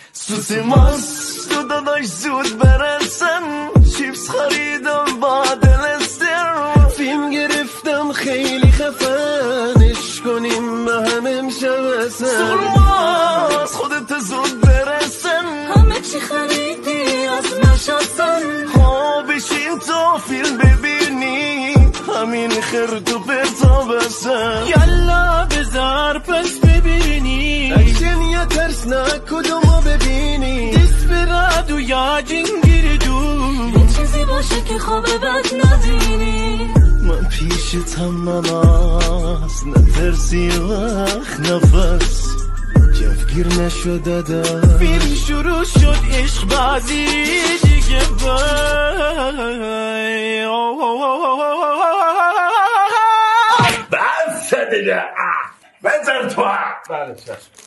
سوسی ماست تو داداش زود برسن، چیپس خریدم با دلستر، فیلم گرفتم خیلی خفنش کنیم به هم امشب اصلا. سرماست خودت زود برسن، همه چی خریدی از نشستن، ها بشین تا فیلم ببینی همین خرد و پرتا بسن. یلا بذار پس ببینی اکشن یا ترس نه کدومو ببینی، دیسپرادو یا جنگیردو، یه چیزی باشه که خواب بد نبینی. من پیشتم نماز نترسی وقت نفس جفگیر نشده ده. فیلم شروع شد عشق بازی دیگه بای. بس دیگه بزن تو. بله چشم.